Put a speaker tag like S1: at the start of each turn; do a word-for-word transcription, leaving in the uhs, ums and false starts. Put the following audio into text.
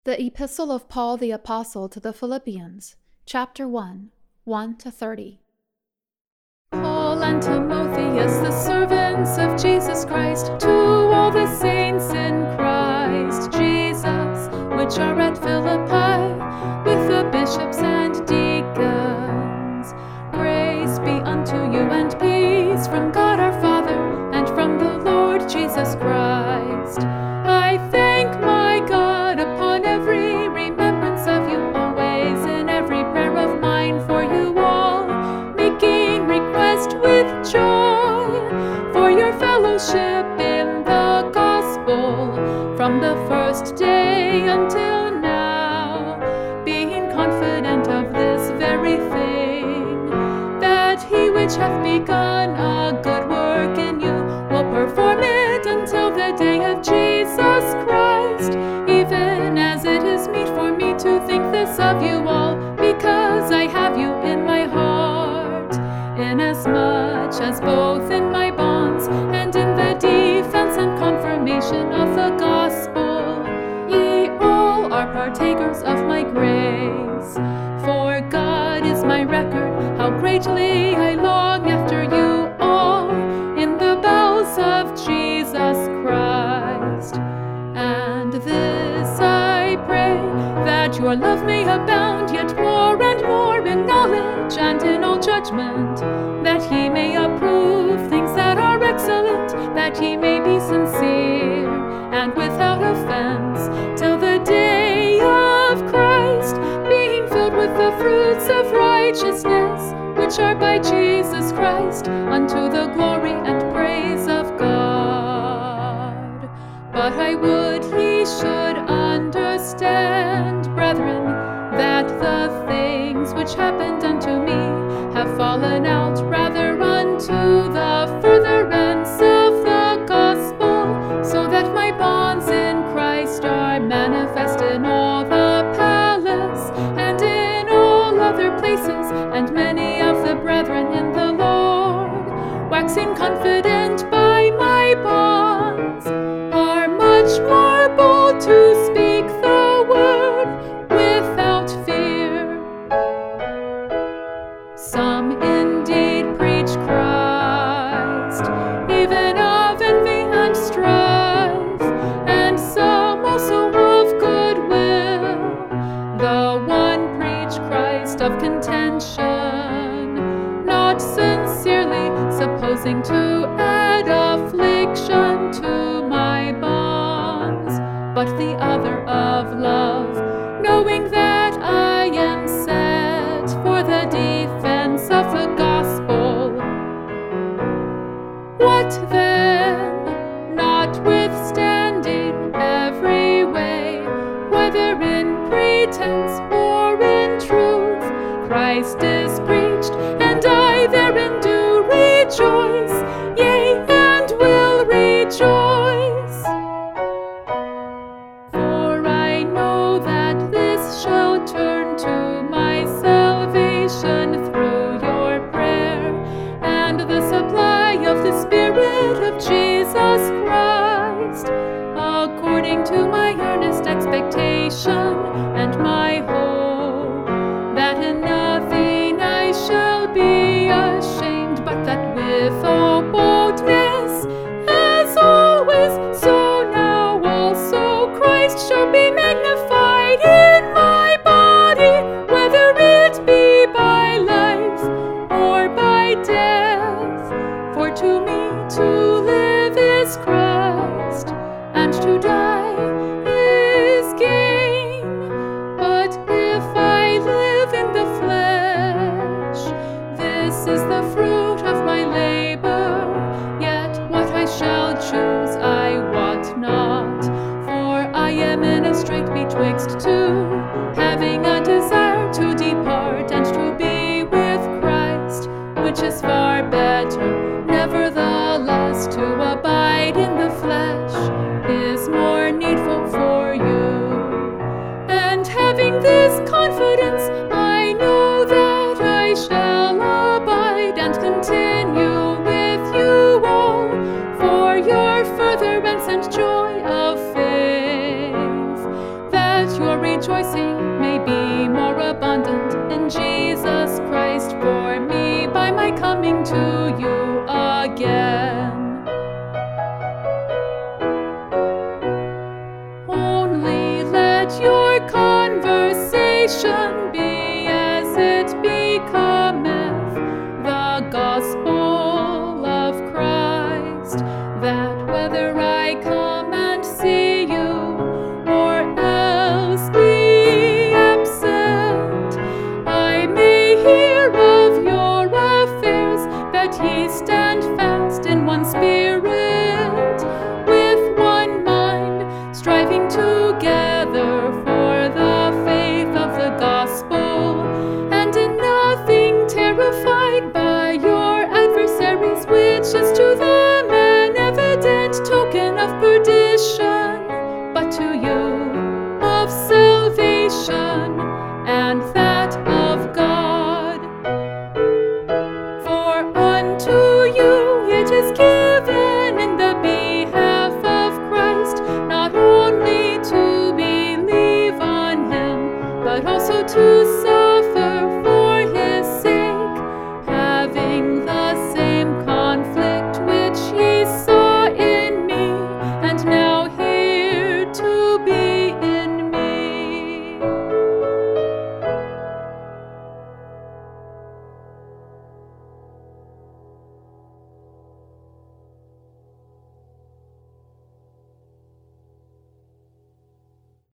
S1: The Epistle of Paul the Apostle to the Philippians, chapter one, one to thirty. Paul and Timotheus, the servants of Jesus Christ, to all the saints in Christ Jesus, which are at Philippi, with the bishops and deacons. Grace be unto you and peace from God our Father and from the Lord Jesus Christ. I thank my God upon every remembrance of you, always in every prayer of mine for you all, making request with joy for your fellowship in the gospel from the first day until now, being confident of this very thing, that he which hath begun a good work in you will perform it until the day of Jesus Christ, even as it is meet for me to think this of you all, because I have you in my heart, inasmuch as both in my bonds and in the defense and confirmation of the gospel, ye all are partakers of my grace. For God is my record, how greatly I long after you all in the bowels of Jesus Christ. And this I pray, that your love may abound yet more and more in knowledge and in all judgment, that ye may approve things that are excellent, that ye may be sincere and without offense, till the day of Christ, being filled with the fruits of righteousness, which are by Jesus Christ, unto the glory and praise of God. But I would ye should understand, brethren, that the things which happened unto me have fallen out rather unto the furtherance of the gospel, so that my bonds in Christ are manifest in all the palace and in all other places, and many of the brethren in the Lord, waxing confident by my bonds, are much more bold to speak the word without fear. Some indeed preach Christ, even of envy and strife, and some also of goodwill. The one preach Christ of contention, not sincerely, supposing to add affliction to my bonds, but the other of love, knowing that I am set for the defense of the gospel. What then? Notwithstanding every way, whether in pretense or in truth, Christ is preached, and I therein do rejoice, yea, and will rejoice. For I know that this shall turn to my salvation through your prayer, and the supply of the Spirit of Jesus Christ, according to my earnest expectation and my hope, that in nothing I shall be ashamed, but that with all boldness, as always, so now also Christ shall be magnified in my body, whether it be by life or by death. For to me to live is Christ, and to die is gain. But if I live in the flesh, this is the fruit of my labor, yet what I shall choose I wot not. For I am in a strait betwixt two, having a desire to depart and to be with Christ, which is far better. Nevertheless, to abide in the flesh is more needful for you. And having this confidence, I know that I shall abide and continue with you all for your furtherance and joy of faith, that your rejoicing may be more abundant in Jesus Christ for me by my coming to you again. Only let your conversation be as it becometh the gospel of Christ, that whether I come and see you or else be absent, I may hear of your affairs, that ye stand fast in one spirit, with one mind, striving together for the faith of the gospel, and in nothing terrified by your adversaries, which is to them an evident token of perdition, but to you of salvation.